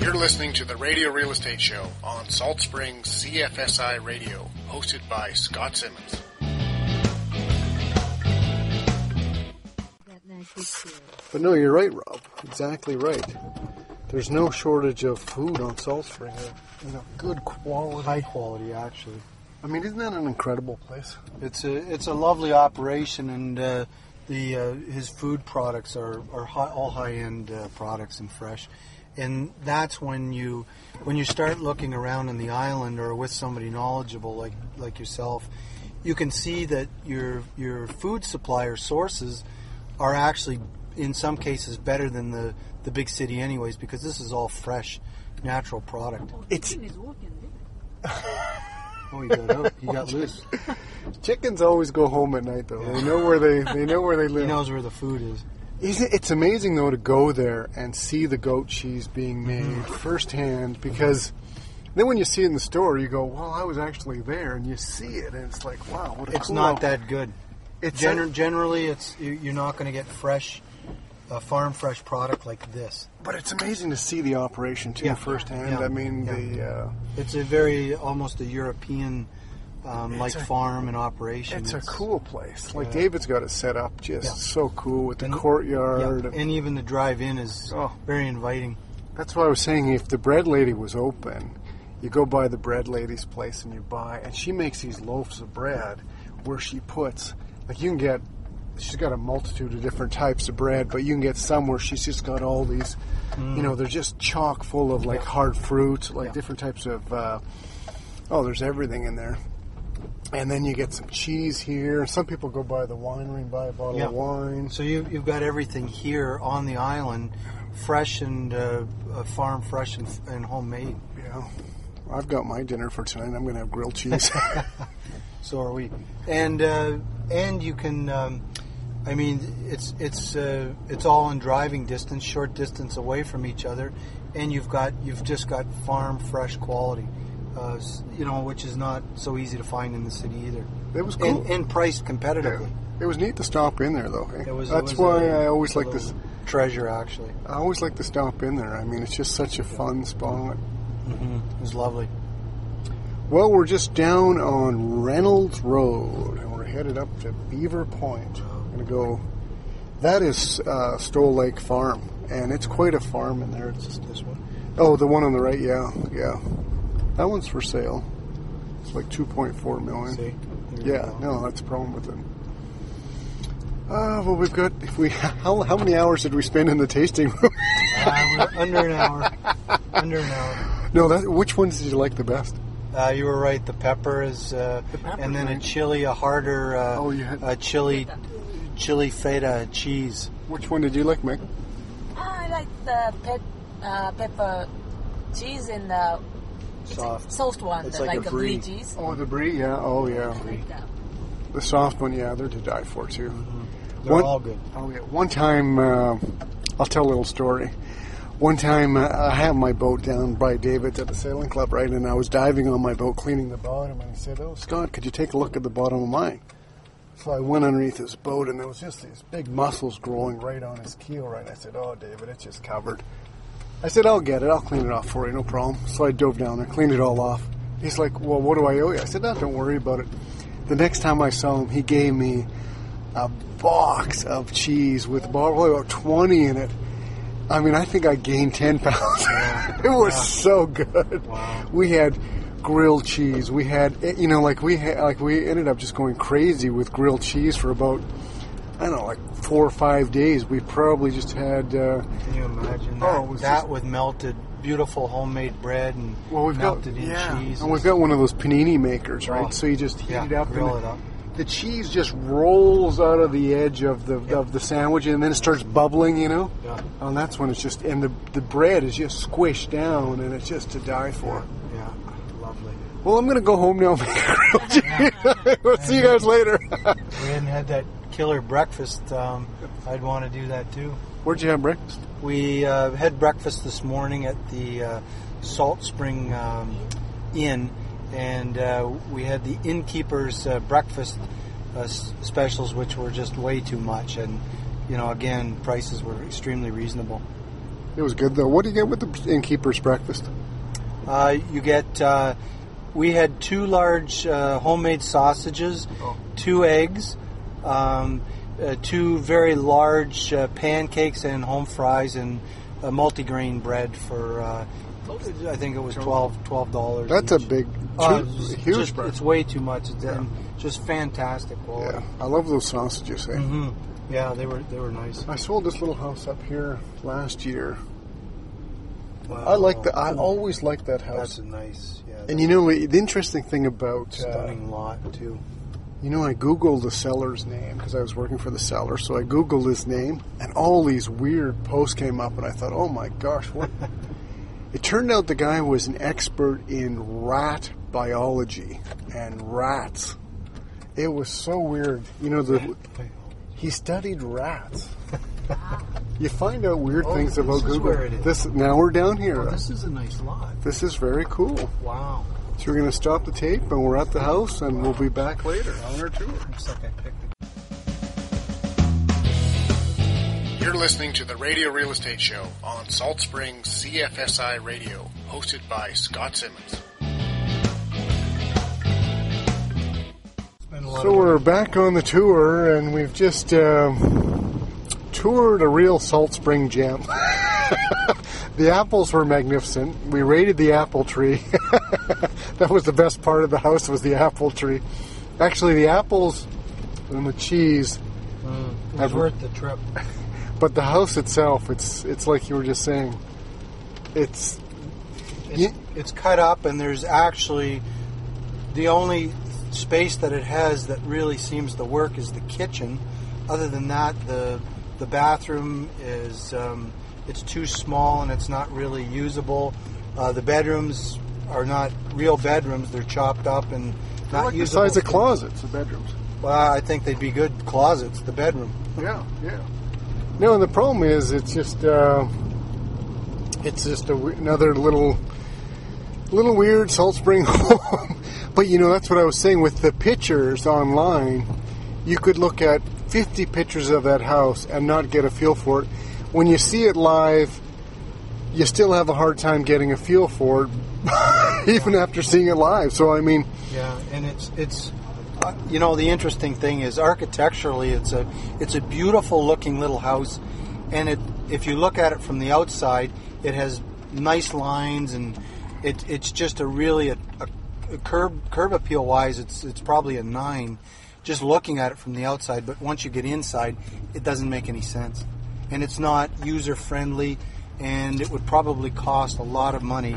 You're listening to the Radio Real Estate Show on Salt Springs CFSI Radio, hosted by Scott Simmons. But no, you're right, Rob. Exactly right. There's no shortage of food on Salt Spring. Good quality. High quality, actually. I mean, isn't that an incredible place? It's a lovely operation, and his food products are all high-end products and fresh. And that's when you start looking around in the island or with somebody knowledgeable like yourself, you can see that your food supplier sources are actually in some cases better than the big city anyways, because this is all fresh, natural product. Oh, he got loose. Chickens always go home at night, though. Yeah. They know where they live. He knows where the food is. It's amazing, though, to go there and see the goat cheese being made firsthand, because then when you see it in the store, you go, well, I was actually there, and you see it, and it's like, wow, what a It's cool not that good. It's generally, you're not going to get fresh, farm fresh product like this. But it's amazing to see the operation, too, firsthand. Yeah. I mean, it's almost a European farm and operation. It's a cool place. Like David's got it set up so cool with the courtyard. Yeah. And even the drive-in is very inviting. That's why I was saying, if the bread lady was open, you go by the bread lady's place and you buy, and she makes these loaves of bread where she puts, she's got a multitude of different types of bread, but you can get some where she's just got all these, they're just chock full of hard fruits, different types of, there's everything in there. And then you get some cheese here. Some people go by the winery and buy a bottle of wine. So you've got everything here on the island, fresh and farm fresh and homemade. Yeah. I've got my dinner for tonight. I'm going to have grilled cheese. So are we. And you can, it's all in driving distance, short distance away from each other, and you've just got farm fresh quality. Which is not so easy to find in the city either. It was cool. And priced competitively. It was neat to stop in there, though. Eh? That's why I always like this. Treasure, actually. I always like to stop in there. I mean, it's just such a fun spot. Mm-hmm. It was lovely. Well, we're just down on Reynolds Road, and we're headed up to Beaver Point. We're going to go. That is Stoll Lake Farm, and it's quite a farm in there. It's just this one. Oh, the one on the right, yeah. That one's for sale. It's like $2.4 million. See? No, that's the problem with it. Well, we've got. How many hours did we spend in the tasting room? We're under an hour. No, which ones did you like the best? You were right. The pepper is, and then a chili, a harder, a chili feta cheese. Which one did you like, Meg? I like the pepper cheese and the soft one, it's like a the brie cheese. Oh, the brie, yeah. Oh, yeah. The soft one, yeah, they're to die for, too. Mm-hmm. They're all good. Oh, yeah. One time, I'll tell a little story. One time, I had my boat down by David's at the sailing club, right? And I was diving on my boat, cleaning the bottom, and he said, "Oh, Scott, could you take a look at the bottom of mine?" So I went underneath his boat, and there was just these big mussels growing right on his keel, right? I said, "Oh, David, it's just covered." I said, "I'll get it. I'll clean it off for you, no problem." So I dove down there, cleaned it all off. He's like, "Well, what do I owe you?" I said, "No, don't worry about it." The next time I saw him, he gave me a box of cheese with probably about 20 in it. I mean, I think I gained 10 pounds. It was so good. Wow. We had grilled cheese. We had, we ended up just going crazy with grilled cheese for about, 4 or 5 days. We probably just had... Can you imagine that? With melted, beautiful homemade bread and melted in cheese. And we've got one of those panini makers, right? Oh. So you just heat it up. Grill it up. The cheese just rolls out of the edge of the sandwich, and then it starts bubbling, Yeah. And that's when it's just... And the bread is just squished down, and it's just to die for. Yeah. Lovely. Well, I'm going to go home now and make a grilled cheese. We'll see you guys later. We hadn't had that killer breakfast. I'd want to do that too. Where'd you have breakfast? We had breakfast this morning at the Salt Spring Inn, and we had the innkeeper's breakfast specials, which were just way too much, and again, prices were extremely reasonable. It was good, though. What do you get with the innkeeper's breakfast? You get, we had 2 large homemade sausages, 2 eggs, 2 very large pancakes and home fries, and a multigrain bread for, I think it was $12. That's each. a big, huge bread. It's way too much. It's just fantastic quality. Yeah, I love those sausages. Eh? Mm-hmm. Yeah, they were nice. I sold this little house up here last year. Wow. I always liked that house. That's a nice, yeah. And you know, the interesting thing about... Stunning lot, too. You know, I Googled the seller's name because I was working for the seller. So I Googled his name, and all these weird posts came up, and I thought, oh my gosh, what... It turned out the guy was an expert in rat biology and rats. It was so weird. You know, he studied rats. You find out weird things about Google. Where it is. Now we're down here. Oh, this is a nice lot. This is very cool. Wow. So we're going to stop the tape, and we're at the house, and we'll be back later on our tour. Looks like I picked it. You're listening to the Radio Real Estate Show on Salt Springs CFSI Radio, hosted by Scott Simmons. So we're back on the tour, and we've just toured a real Salt Spring gem. The apples were magnificent. We raided the apple tree. That was the best part of the house, was the apple tree. Actually, the apples and the cheese. It was worth the trip. But the house itself, it's like you were just saying. It's cut up, and there's actually the only space that it has that really seems to work is the kitchen. Other than that, the bathroom is it's too small and it's not really usable. The bedrooms are not real bedrooms; they're chopped up and not like usable. The size of closets, the bedrooms. Well, I think they'd be good closets. The bedroom. Yeah. No, and the problem is, it's just another little weird Salt Spring home. But you know, that's what I was saying with the pictures online. You could look at 50 pictures of that house and not get a feel for it. When you see it live, you still have a hard time getting a feel for it, even after seeing it live. So I mean, yeah, and it's you know, the interesting thing is architecturally, it's a beautiful looking little house, and if you look at it from the outside, it has nice lines, and it's just a curb appeal wise, it's probably a 9, just looking at it from the outside. But once you get inside, it doesn't make any sense, and it's not user friendly, and it would probably cost a lot of money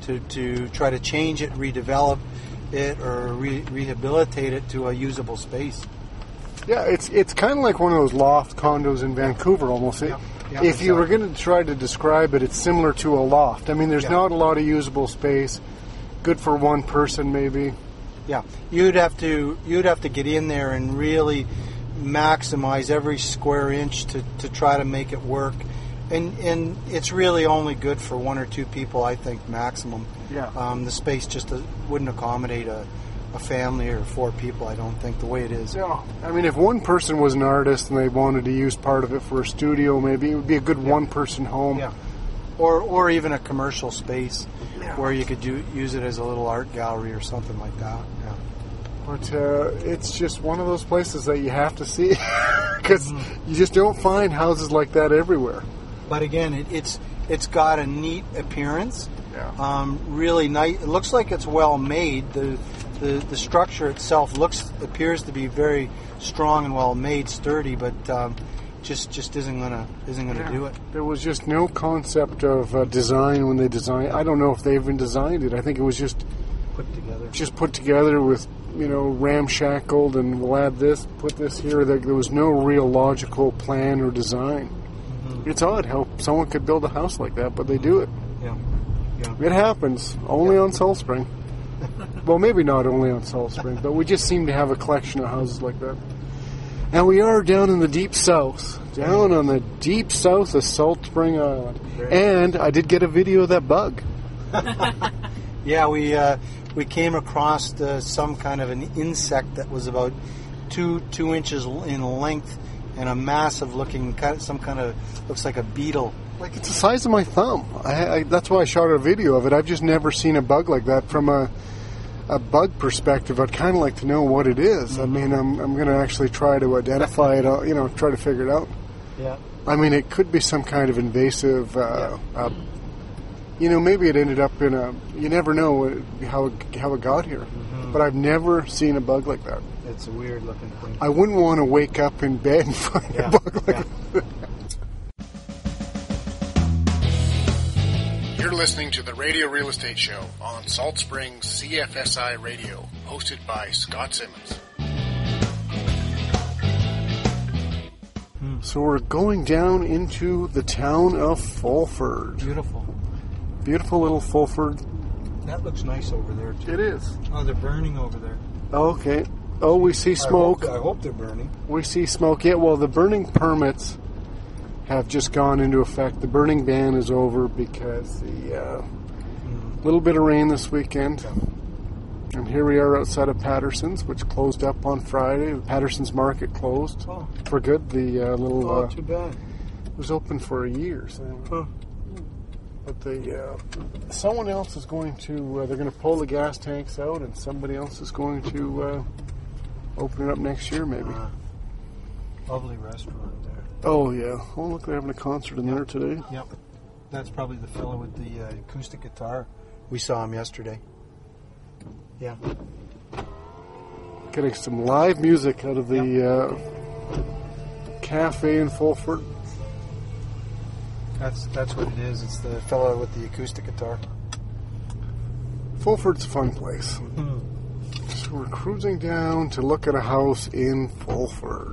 to try to change it, redevelop it, or rehabilitate it to a usable space. Yeah, it's kind of like one of those loft condos in Vancouver almost. Yeah, if you were going to try to describe it, it's similar to a loft. I mean, there's not a lot of usable space. Good for one person, maybe. Yeah, you'd have to get in there and really maximize every square inch to try to make it work. And it's really only good for 1 or 2 people, I think, maximum. Yeah. The space just wouldn't accommodate a family or 4 people, I don't think, the way it is. No. I mean, if one person was an artist and they wanted to use part of it for a studio, maybe it would be a good one-person home. Yeah. Or even a commercial space where you could use it as a little art gallery or something like that. Yeah. But it's just one of those places that you have to see because you just don't find houses like that everywhere. But again, it's got a neat appearance. Yeah. Really nice. It looks like it's well made. The structure itself appears to be very strong and well made, sturdy, but just isn't gonna do it. There was just no concept of design when they designed. I don't know if they even designed it. I think it was just put together with, you know, ramshackled, and we'll add this, put this here. There was no real logical plan or design. It's odd how someone could build a house like that, but they do it. Yeah. It happens only on Salt Spring. Well, maybe not only on Salt Spring, but we just seem to have a collection of houses like that. And we are down in the deep south, down on the deep south of Salt Spring Island. And I did get a video of that bug. Yeah, we came across some kind of an insect that was about 2 inches in length and a massive looking, some kind of, looks like a beetle. Like it's the size of my thumb. That's why I shot a video of it. I've just never seen a bug like that. From a bug perspective, I'd kind of like to know what it is. I mean, I'm going to actually try to identify it, try to figure it out. Yeah. I mean, it could be some kind of invasive, maybe it ended up in you never know how it got here. Mm-hmm. But I've never seen a bug like that. It's a weird looking thing. I wouldn't want to wake up in bed and find a bug like that. You're listening to the Radio Real Estate Show on Salt Springs CFSI Radio, hosted by Scott Simmons. So we're going down into the town of Fulford. Beautiful little Fulford. That looks nice over there, too. It is. Oh, they're burning over there. Okay. Oh, we see smoke. I hope they're burning. We see smoke. Yeah, well, the burning permits have just gone into effect. The burning ban is over because the little bit of rain this weekend. And here we are outside of Patterson's, which closed up on Friday. The Patterson's Market closed for good. The little too bad. It was open for a year. So. But someone else is going to. They're going to pull the gas tanks out, and somebody else is going to open it up next year, maybe. Lovely restaurant there. Oh yeah. Oh look, they're having a concert in there today. Yep. That's probably the fellow with the acoustic guitar. We saw him yesterday. Yeah. Getting some live music out of the cafe in Fulford. That's what it is. It's the fellow with the acoustic guitar. Fulford's a fun place. Mm-hmm. So we're cruising down to look at a house in Fulford.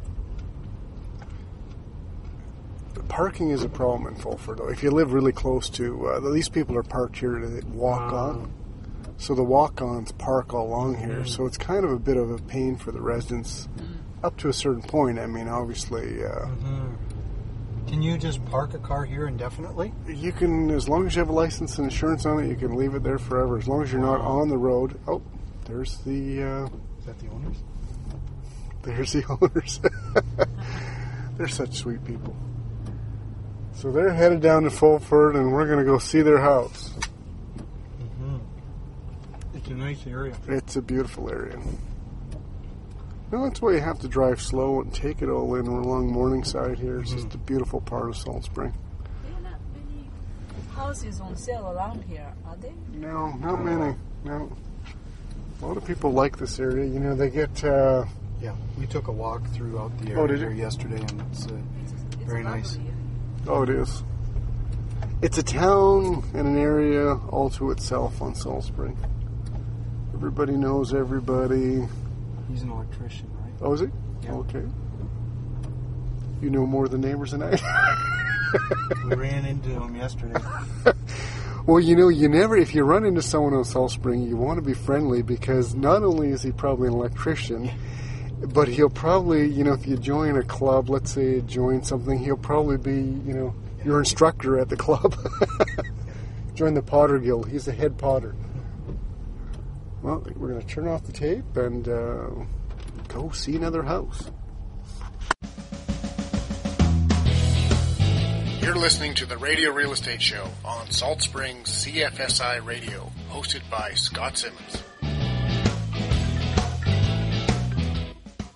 Parking is a problem in Fulford, though. If you live really close to... these people are parked here to walk on. So the walk-ons park all along here. So it's kind of a bit of a pain for the residents up to a certain point. I mean, obviously... Can you just park a car here indefinitely? You can, as long as you have a license and insurance on it, you can leave it there forever. As long as you're not on the road. Oh, there's the... Is that the owners? There's the owners. They're such sweet people. So they're headed down to Fulford, and we're going to go see their house. Mm-hmm. It's a nice area. It's a beautiful area. No, that's why you have to drive slow and take it all in. We're along Morningside here. It's just a beautiful part of Salt Spring. There are not many houses on sale around here, are they? No, not many. No. A lot of people like this area. You know, they get... Yeah, we took a walk throughout the area here yesterday, and it's very nice. Oh, it is. It's a town and an area all to itself on Salt Spring. Everybody knows everybody. He's an electrician, right? Oh, is he? Yeah. Okay. You know more than neighbors than I do. We ran into him yesterday. Well, you know, if you run into someone on Salt Spring, you want to be friendly because not only is he probably an electrician, but he'll probably, if you join a club, let's say you join something, he'll probably be, your instructor at the club. Join the Potter Guild. He's the head potter. Well, we're going to turn off the tape and go see another house. You're listening to the Radio Real Estate Show on Salt Springs CFSI Radio, hosted by Scott Simmons.